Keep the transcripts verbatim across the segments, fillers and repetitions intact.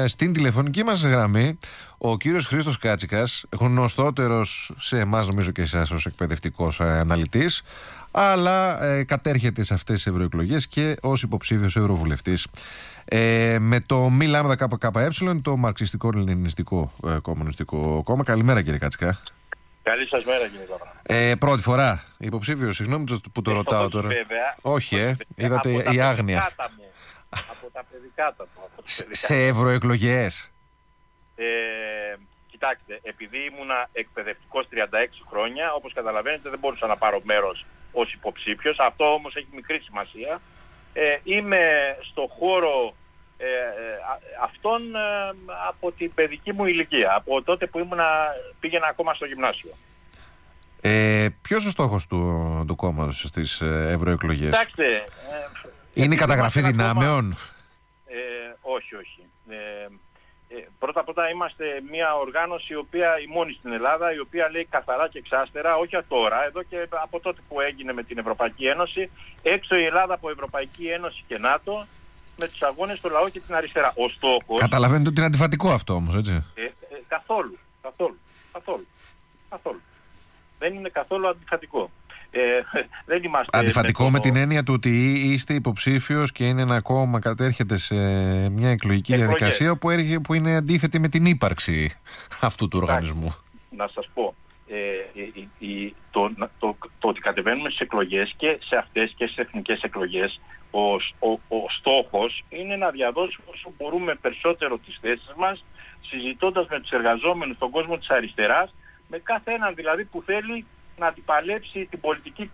στην τηλεφωνική μας γραμμή ο κύριος Χρήστος Κάτσικας, γνωστότερος σε εμάς νομίζω και σε εσάς ως εκπαιδευτικός αναλυτής, αλλά ε, κατέρχεται σε αυτές τις ευρωεκλογές και ως υποψήφιος ευρωβουλευτής ε, με το μη λάμδα ΚΚΕ, το μαρξιστικό λενινιστικό ε, κομμουνιστικό κόμμα. Καλημέρα κύριε Κάτσικα. Καλή σας μέρα κύριε Παπρά. Ε, πρώτη φορά υποψήφιος, συγγνώμη που το ε, ρωτάω τώρα. Βέβαια, όχι, ε, είδατε η άγνοια. Μου, από τα παιδικάτα μου. Από τα παιδικάτα. Σε ευρωεκλογές. Ε, κοιτάξτε, επειδή ήμουνα εκπαιδευτικός τριάντα έξι χρόνια, όπως καταλαβαίνετε δεν μπορούσα να πάρω μέρος ως υποψήφιος. Αυτό όμως έχει μικρή σημασία. Ε, είμαι στο χώρο ε, αυτόν ε, από την παιδική μου ηλικία, από τότε που ήμουνα, πήγαινα ακόμα στο γυμνάσιο. Ε, ποιος ο στόχος του, του κόμματος στις ευρωεκλογές? Κοιτάξτε, ε, είναι η καταγραφή δυνάμεων? Ε, όχι, όχι. Ε, ε, πρώτα πρώτα είμαστε μια οργάνωση η οποία, η μόνη στην Ελλάδα, η οποία λέει καθαρά και εξάστερα, όχι τώρα, εδώ και από τότε που έγινε με την Ευρωπαϊκή Ένωση, έξω η Ελλάδα από Ευρωπαϊκή Ένωση και ΝΑΤΟ, με τους αγώνες στο λαό και την αριστερά. Ο στόχος... Καταλαβαίνετε ότι είναι αντιφατικό αυτό όμως, έτσι? Ε, ε, καθόλου, καθόλου, καθόλου, καθόλου. Δεν είναι καθόλου αντιφατικό. Ε, δεν είμαστε αντιφατικό με, με, το... με την έννοια του ότι είστε υποψήφιος και είναι ένα κόμμα κατέρχεται σε μια εκλογική Εκλογές. διαδικασία που, έρχε, που είναι αντίθετη με την ύπαρξη αυτού του οργανισμού. Να σας πω, ε, η, η, το, το, το, το ότι κατεβαίνουμε στις εκλογές και σε αυτές και στις εθνικές εκλογές, ο, ο, ο στόχος είναι να διαδώσουμε όσο μπορούμε περισσότερο τις θέσεις μας, συζητώντας με τους εργαζόμενους στον κόσμο της αριστεράς, με κάθε έναν δηλαδή που θέλει να αντιπαλέψει την, πολιτική,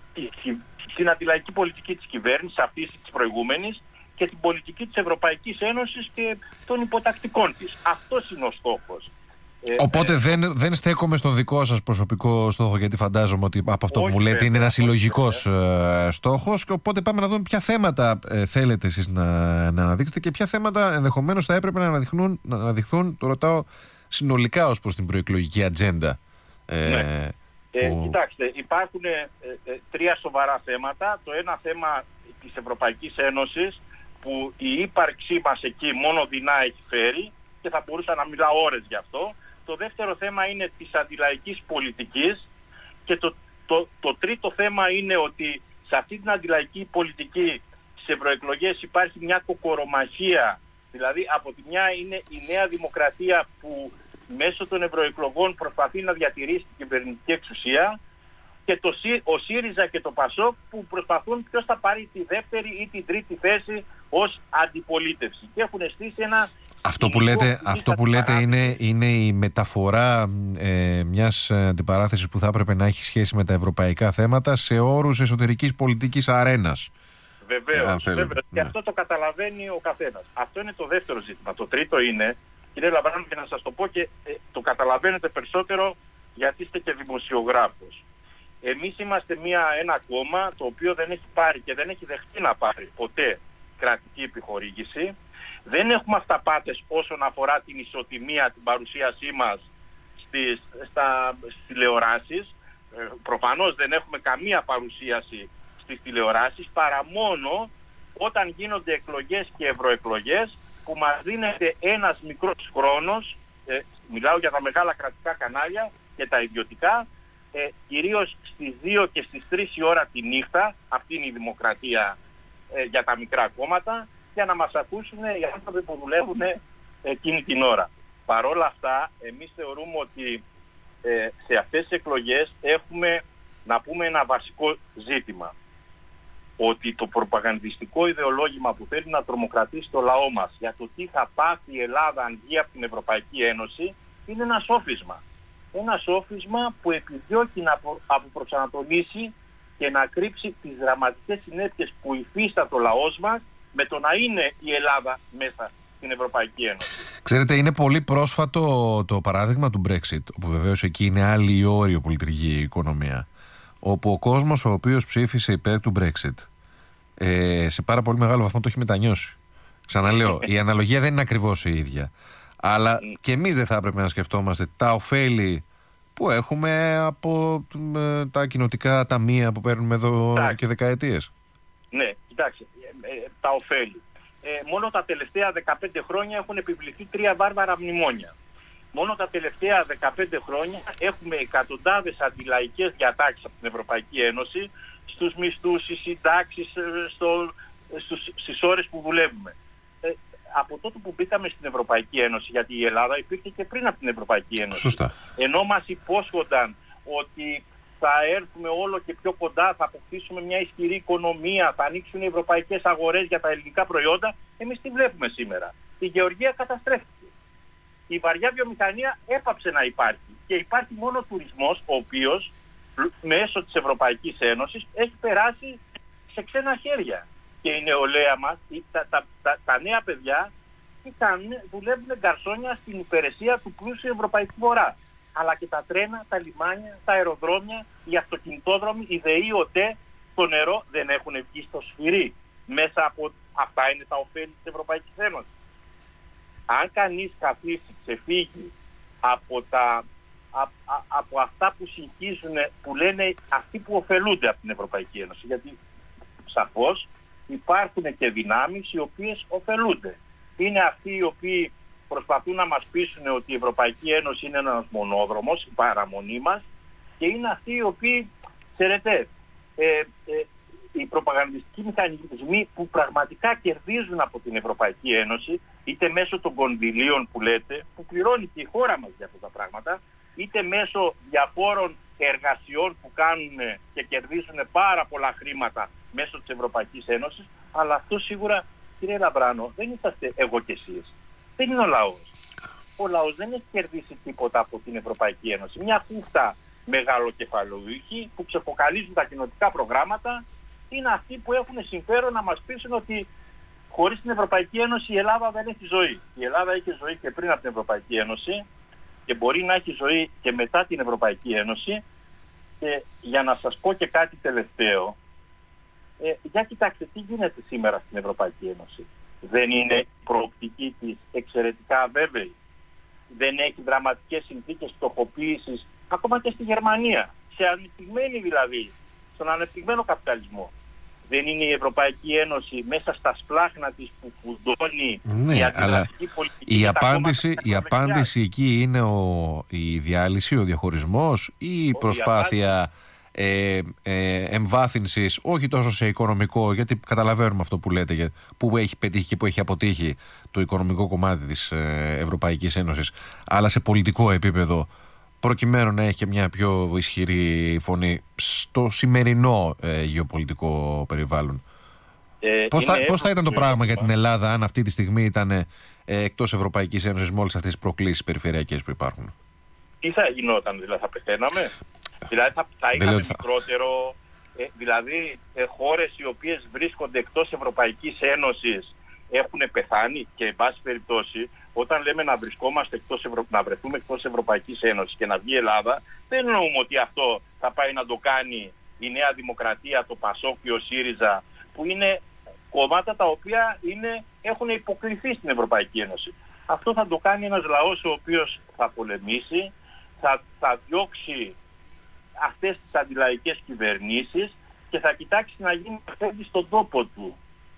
την αντιλαϊκή πολιτική της κυβέρνησης, αυτής της προηγούμενης, και την πολιτική της Ευρωπαϊκής Ένωσης και των υποτακτικών της. Αυτός είναι ο στόχος. Οπότε ε, δεν, δεν στέκομαι στον δικό σας προσωπικό στόχο, γιατί φαντάζομαι ότι από αυτό που μου λέτε είναι ένας συλλογικός ε, στόχος, και οπότε πάμε να δούμε ποια θέματα ε, θέλετε εσείς να, να αναδείξετε και ποια θέματα ενδεχομένως θα έπρεπε να αναδειχθούν, να αναδειχθούν, το ρωτάω συνολικά ως προς την προεκλογική ατζέντα. Ε, ναι. Ε, που... Κοιτάξτε, υπάρχουν ε, ε, τρία σοβαρά θέματα. Το ένα θέμα της Ευρωπαϊκής Ένωσης, που η ύπαρξή μας εκεί μόνο δεινά έχει φέρει και θα μπορούσα να μιλάω ώρες γι' αυτό. Το δεύτερο θέμα είναι της αντιλαϊκής πολιτικής και το, το, το τρίτο θέμα είναι ότι σε αυτή την αντιλαϊκή πολιτική στις ευρωεκλογές υπάρχει μια κοκορομαχία. Δηλαδή από τη μια είναι η Νέα Δημοκρατία που μέσω των ευρωεκλογών προσπαθεί να διατηρήσει την κυβερνητική εξουσία, και το, ο ΣΥΡΙΖΑ και το ΠΑΣΟΚ που προσπαθούν ποιος θα πάρει τη δεύτερη ή την τρίτη θέση ως αντιπολίτευση. Και έχουν στήσει ένα... Αυτό που λέτε, αυτό που λέτε είναι, είναι η μεταφορά ε, μιας αντιπαράθεσης που θα έπρεπε να έχει σχέση με τα ευρωπαϊκά θέματα σε όρους εσωτερικής πολιτικής αρένας. Βεβαίως, ε, βεβαίως. Ναι. Και αυτό το καταλαβαίνει ο καθένας. Αυτό είναι το δεύτερο ζήτημα. Το τρίτο είναι, κύριε Λαβράνο, και να σας το πω και ε, το καταλαβαίνετε περισσότερο γιατί είστε και δημοσιογράφος. Εμείς είμαστε μια, ένα κόμμα το οποίο δεν έχει πάρει και δεν έχει δεχτεί να πάρει ποτέ κρατική επιχορήγηση. Δεν έχουμε αυταπάτες όσον αφορά την ισοτιμία, την παρουσίασή μας στις, στα, στις τηλεοράσεις. Ε, προφανώς δεν έχουμε καμία παρουσίαση στις τηλεοράσεις, παρά μόνο όταν γίνονται εκλογές και ευρωεκλογές, που μας δίνεται ένας μικρός χρόνος, ε, μιλάω για τα μεγάλα κρατικά κανάλια και τα ιδιωτικά, ε, κυρίως στις δύο και στις τρεις η ώρα τη νύχτα, αυτή είναι η δημοκρατία ε, για τα μικρά κόμματα, για να μας ακούσουν οι άνθρωποι που δουλεύουν εκείνη την ώρα. Παρ' όλα αυτά, εμείς θεωρούμε ότι ε, σε αυτές τις εκλογές έχουμε να πούμε ένα βασικό ζήτημα. Ότι το προπαγανδιστικό ιδεολόγημα που θέλει να τρομοκρατήσει το λαό μας για το τι θα πάθει η Ελλάδα αν βγει από την Ευρωπαϊκή Ένωση είναι ένα σόφισμα. Ένα σόφισμα που επιδιώκει να αποπροσανατολίσει και να κρύψει τις δραματικές συνέπειες που υφίσταται ο λαός μας με το να είναι η Ελλάδα μέσα στην Ευρωπαϊκή Ένωση. Ξέρετε, είναι πολύ πρόσφατο το παράδειγμα του Brexit, όπου βεβαίως εκεί είναι άλλη η όριο που λειτουργεί η οικονομία. Όπου ο κόσμος ο οποίος ψήφισε υπέρ του Brexit ε, σε πάρα πολύ μεγάλο βαθμό το έχει μετανιώσει. Ξαναλέω, η αναλογία δεν είναι ακριβώς η ίδια. Αλλά και εμείς δεν θα έπρεπε να σκεφτόμαστε τα ωφέλη που έχουμε από ε, τα κοινοτικά ταμεία που παίρνουμε εδώ Κοιτάξτε. και δεκαετίες. Ναι, κοιτάξτε, ε, ε, τα ωφέλη. ε, μόνο τα τελευταία δεκαπέντε χρόνια έχουν επιβληθεί τρία βάρβαρα μνημόνια. Μόνο τα τελευταία δεκαπέντε χρόνια έχουμε εκατοντάδες αντιλαϊκές διατάξεις από την Ευρωπαϊκή Ένωση στους μισθούς, στις συντάξεις, στο, στους, στις ώρες που δουλεύουμε. Ε, από τότε που μπήκαμε στην Ευρωπαϊκή Ένωση, γιατί η Ελλάδα υπήρχε και πριν από την Ευρωπαϊκή Ένωση. Σωστά. Ενώ μας υπόσχονταν ότι θα έρθουμε όλο και πιο κοντά, θα αποκτήσουμε μια ισχυρή οικονομία, θα ανοίξουν οι ευρωπαϊκές αγορές για τα ελληνικά προϊόντα, εμείς τι βλέπουμε σήμερα? Η γεωργία καταστρέφεται. Η βαριά βιομηχανία έπαψε να υπάρχει και υπάρχει μόνο τουρισμός, ο οποίος μέσω της Ευρωπαϊκής Ένωσης έχει περάσει σε ξένα χέρια. Και η νεολαία μας, τα, τα, τα, τα νέα παιδιά, τι κάνουν? Δουλεύουν γκαρσόνια στην υπηρεσία του πλούσιου Ευρωπαϊκού Βορρά. Αλλά και τα τρένα, τα λιμάνια, τα αεροδρόμια, οι αυτοκινητόδρομοι, η ΔΕΗ, ο ΤΕ, το νερό δεν έχουν βγει στο σφυρί. Μέσα από αυτά είναι τα ωφέλη της Ευρωπαϊκής Ένωσης. Αν κανείς καθίσει, ξεφύγει από, τα, α, α, από αυτά που συγχύζουν, που λένε αυτοί που ωφελούνται από την Ευρωπαϊκή Ένωση, γιατί σαφώς υπάρχουν και δυνάμεις οι οποίες ωφελούνται. Είναι αυτοί οι οποίοι προσπαθούν να μας πείσουν ότι η Ευρωπαϊκή Ένωση είναι ένας μονόδρομος, η παραμονή μας, και είναι αυτοί οι οποίοι, ξέρετε, ε, ε, οι προπαγανδιστικοί μηχανισμοί που πραγματικά κερδίζουν από την Ευρωπαϊκή Ένωση, είτε μέσω των κονδυλίων που λέτε, που πληρώνει και η χώρα μας για αυτά τα πράγματα, είτε μέσω διαφόρων εργασιών που κάνουν και κερδίζουν πάρα πολλά χρήματα μέσω της Ευρωπαϊκής Ένωσης, αλλά αυτό σίγουρα, κύριε Λαμπράνο, δεν είσαστε εγώ και εσείς. Δεν είναι ο λαός. Ο λαός δεν έχει κερδίσει τίποτα από την Ευρωπαϊκή Ένωση. Μια χούφτα μεγαλοκεφαλαιούχοι που ξεφοκαλίζουν τα κοινοτικά προγράμματα είναι αυτοί που έχουν συμφέρον να μας πείσουν ότι χωρίς την Ευρωπαϊκή Ένωση η Ελλάδα δεν έχει ζωή. Η Ελλάδα είχε ζωή και πριν από την Ευρωπαϊκή Ένωση και μπορεί να έχει ζωή και μετά την Ευρωπαϊκή Ένωση. Και για να σας πω και κάτι τελευταίο, ε, για κοιτάξτε τι γίνεται σήμερα στην Ευρωπαϊκή Ένωση. Δεν είναι η προοπτική της εξαιρετικά αβέβαιη? Δεν έχει δραματικές συνθήκες φτωχοποίησης ακόμα και στη Γερμανία, σε ανεπτυγμένη δηλαδή, στον ανεπτυγμένο καπιταλισμό? Δεν είναι η Ευρωπαϊκή Ένωση μέσα στα σπλάχνα της που φουντώνει? Ναι, η αντιδραστική πολιτική? Η απάντηση, η απάντηση εκεί είναι ο, η διάλυση, ο διαχωρισμός ή η προσπάθεια ε, ε, εμβάθυνσης, όχι τόσο σε οικονομικό, γιατί καταλαβαίνουμε αυτό που λέτε, που έχει πετύχει και που έχει αποτύχει το οικονομικό κομμάτι της Ευρωπαϊκής Ένωσης, αλλά σε πολιτικό επίπεδο, προκειμένου να έχει και μια πιο ισχυρή φωνή στο σημερινό ε, γεωπολιτικό περιβάλλον. Ε, πώς, θα, πώς θα ήταν το πράγμα για την Ελλάδα αν αυτή τη στιγμή ήταν ε, εκτός Ευρωπαϊκής Ένωσης με όλες αυτές τις προκλήσεις περιφερειακές που υπάρχουν? Τι θα γινόταν, δηλαδή θα πεθαίναμε? Δηλαδή θα, θα είχαμε θα... μικρότερο, ε, δηλαδή ε, χώρες οι οποίες βρίσκονται εκτός Ευρωπαϊκής Ένωσης έχουν πεθάνει, και εν πάση περιπτώσει όταν λέμε να βρισκόμαστε εκτός Ευρω... να βρεθούμε εκτός Ευρωπαϊκής Ένωσης και να βγει η Ελλάδα, δεν εννοούμε ότι αυτό θα πάει να το κάνει η Νέα Δημοκρατία, το Πασόκ και ο ΣΥΡΙΖΑ, που είναι κόμματα τα οποία είναι, έχουν υποκληθεί στην Ευρωπαϊκή Ένωση. Αυτό θα το κάνει ένας λαός ο οποίος θα πολεμήσει, θα, θα διώξει αυτές τις αντιλαϊκές κυβερνήσεις και θα κοιτάξει να γίνει αφέντη στον τόπο του.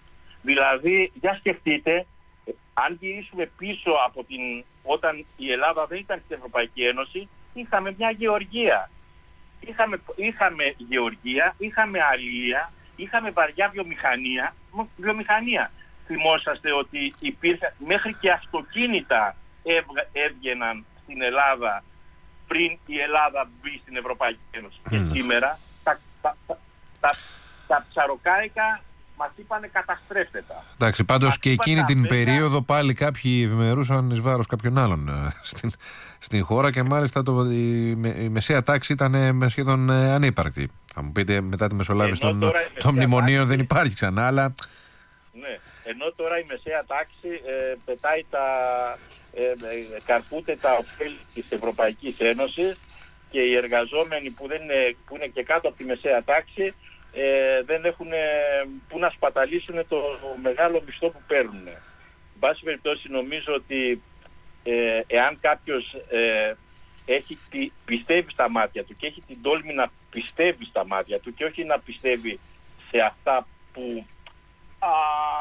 Δηλαδή, για σκεφτείτε, αν γυρίσουμε πίσω από την, όταν η Ελλάδα δεν ήταν στην Ευρωπαϊκή Ένωση, είχαμε μια γεωργία. Είχαμε, είχαμε γεωργία, είχαμε αλία, είχαμε βαριά βιομηχανία. βιομηχανία. Θυμόσαστε ότι υπήρχε, μέχρι και αυτοκίνητα έβγα, έβγαιναν στην Ελλάδα πριν η Ελλάδα μπει στην Ευρωπαϊκή Ένωση. Mm. Και σήμερα τα, τα, τα, τα, τα ψαροκάικα μας είπανε καταστρέφεται. Εντάξει, πάντως μας και εκείνη την βέβαια... περίοδο πάλι κάποιοι ευημερούσαν εις βάρος κάποιων άλλων στην, στην χώρα και μάλιστα το, η, η μεσαία τάξη ήταν σχεδόν ανύπαρκτη. Θα μου πείτε μετά τη μεσολάβηση των, των μνημονίων τάξη... δεν υπάρχει ξανά, αλλά... Ναι, ενώ τώρα η μεσαία τάξη ε, πετάει τα... Ε, ε, καρπούται τα ωφέλη της Ευρωπαϊκής Ένωσης και οι εργαζόμενοι που, δεν είναι, που είναι και κάτω από τη μεσαία τάξη ε, δεν έχουν που να σπαταλήσουν το μεγάλο μισθό που παίρνουν. Εν πάση περιπτώσει νομίζω ότι ε, εάν κάποιος ε, έχει, πιστεύει στα μάτια του και έχει την τόλμη να πιστεύει στα μάτια του και όχι να πιστεύει σε αυτά που α,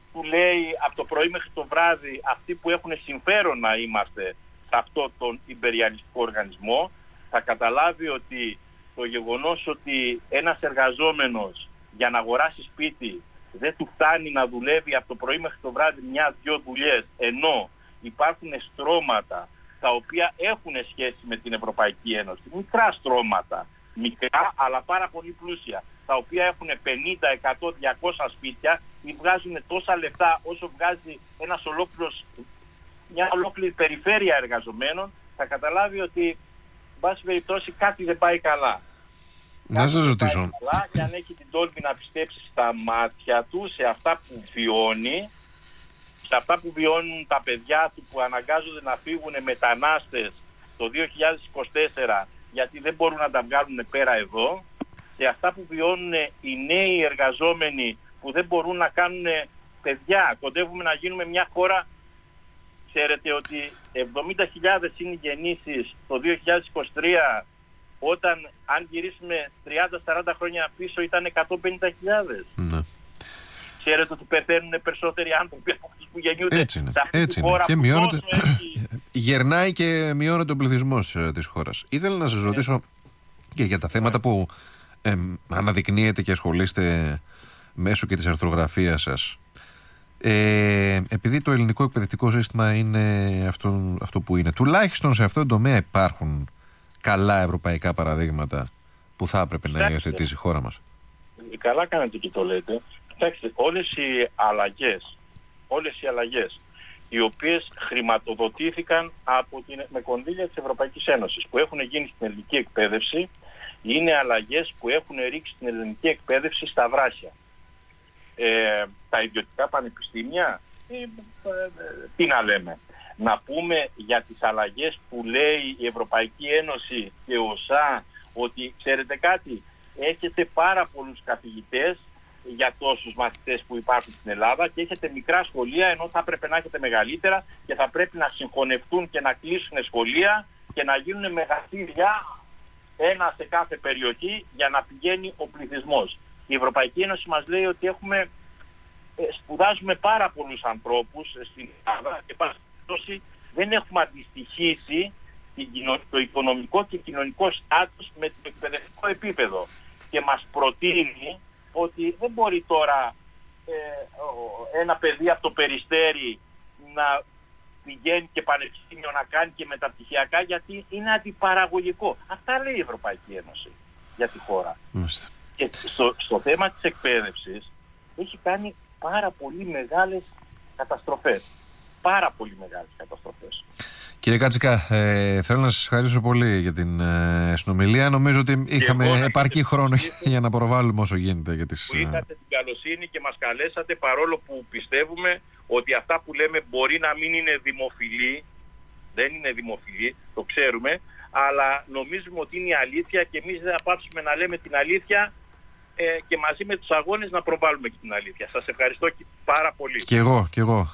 που λέει από το πρωί μέχρι το βράδυ αυτοί που έχουν συμφέρον να είμαστε σε αυτό τον υπεριαλιστικό οργανισμό, θα καταλάβει ότι το γεγονός ότι ένας εργαζόμενος για να αγοράσει σπίτι δεν του φτάνει να δουλεύει από το πρωί μέχρι το βράδυ μια-δυο δουλειές, ενώ υπάρχουν στρώματα τα οποία έχουν σχέση με την Ευρωπαϊκή Ένωση, μικρά στρώματα, μικρά αλλά πάρα πολύ πλούσια, τα οποία έχουν πενήντα, εκατό, διακόσια σπίτια ή βγάζουν τόσα λεφτά όσο βγάζει ένας ολόκληρος, μια ολόκληρη περιφέρεια εργαζομένων, θα καταλάβει ότι, εν πάση περιπτώσει, κάτι δεν πάει καλά. Να σας ρωτήσω. Καλά, και αν έχει την τόλμη να πιστέψει στα μάτια του, σε αυτά που βιώνει, σε αυτά που βιώνουν τα παιδιά του που αναγκάζονται να φύγουν μετανάστες το δύο χιλιάδες είκοσι τέσσερα γιατί δεν μπορούν να τα βγάλουν πέρα εδώ, σε αυτά που βιώνουν οι νέοι εργαζόμενοι που δεν μπορούν να κάνουν παιδιά. Κοντεύουμε να γίνουμε μια χώρα, ξέρετε ότι εβδομήντα χιλιάδες είναι οι γεννήσεις το δύο χιλιάδες είκοσι τρία, όταν αν γυρίσουμε τριάντα σαράντα χρόνια πίσω ήταν εκατόν πενήντα χιλιάδες. Ναι. Ξέρετε ότι πεθαίνουν περισσότεροι άνθρωποι από αυτούς που γεννιούνται. Έτσι είναι. Έτσι είναι. Και μειώνεται... Γερνάει και μειώνεται ο πληθυσμός της χώρας. Ήθελα να σας ρωτήσω και για τα θέματα που ε, αναδεικνύετε και ασχολείστε μέσω και της αρθρογραφίας σας. Ε, επειδή το ελληνικό εκπαιδευτικό σύστημα είναι αυτό, αυτό που είναι, τουλάχιστον σε αυτόν τον τομέα υπάρχουν καλά ευρωπαϊκά παραδείγματα που θα έπρεπε να υιοθετήσει η χώρα μας. Καλά κάνετε και το λέτε. Κοιτάξτε, όλες οι αλλαγές, όλες οι αλλαγές οι οποίες χρηματοδοτήθηκαν από την, με κονδύλια της Ευρωπαϊκής Ένωσης που έχουν γίνει στην ελληνική εκπαίδευση, είναι αλλαγές που έχουν ρίξει την ελληνική εκπαίδευση στα βράχια. Ε, τα ιδιωτικά πανεπιστήμια, ε, ε, ε, τι να λέμε. Να πούμε για τις αλλαγές που λέει η Ευρωπαϊκή Ένωση και ο ΩΣΑ, ότι ξέρετε κάτι, έχετε πάρα πολλούς καθηγητές για τόσους μαθητές που υπάρχουν στην Ελλάδα και έχετε μικρά σχολεία, ενώ θα πρέπει να έχετε μεγαλύτερα και θα πρέπει να συγχωνευτούν και να κλείσουν σχολεία και να γίνουν μεγαθύρια ένα σε κάθε περιοχή για να πηγαίνει ο πληθυσμός. Η Ευρωπαϊκή Ένωση μας λέει ότι έχουμε, σπουδάζουμε πάρα πολλούς ανθρώπους στην Ελλάδα και πάση δεν έχουμε αντιστοιχίσει το οικονομικό και κοινωνικό στάτους με το εκπαιδευτικό επίπεδο και μας προτείνει ότι δεν μπορεί τώρα ε, ένα παιδί από το Περιστέρι να πηγαίνει και πανεπιστήμιο να κάνει και μεταπτυχιακά, γιατί είναι αντιπαραγωγικό. Αυτά λέει η Ευρωπαϊκή Ένωση για τη χώρα. Μάλιστα. Και στο, στο θέμα της εκπαίδευσης έχει κάνει πάρα πολύ μεγάλες καταστροφές. Πάρα πολύ μεγάλες καταστροφές. Κύριε Κάτσικα, ε, θέλω να σας ευχαριστήσω πολύ για την ε, συνομιλία. Νομίζω ότι είχαμε επαρκή χρόνο για να προβάλλουμε όσο γίνεται. Για τις, που είχατε την καλοσύνη και μας καλέσατε, παρόλο που πιστεύουμε ότι αυτά που λέμε μπορεί να μην είναι δημοφιλή, δεν είναι δημοφιλή, το ξέρουμε, αλλά νομίζουμε ότι είναι η αλήθεια και εμείς δεν θα πάψουμε να λέμε την αλήθεια ε, και μαζί με τους αγώνες να προβάλλουμε και την αλήθεια. Σας ευχαριστώ πάρα πολύ. Και εγώ, και εγώ.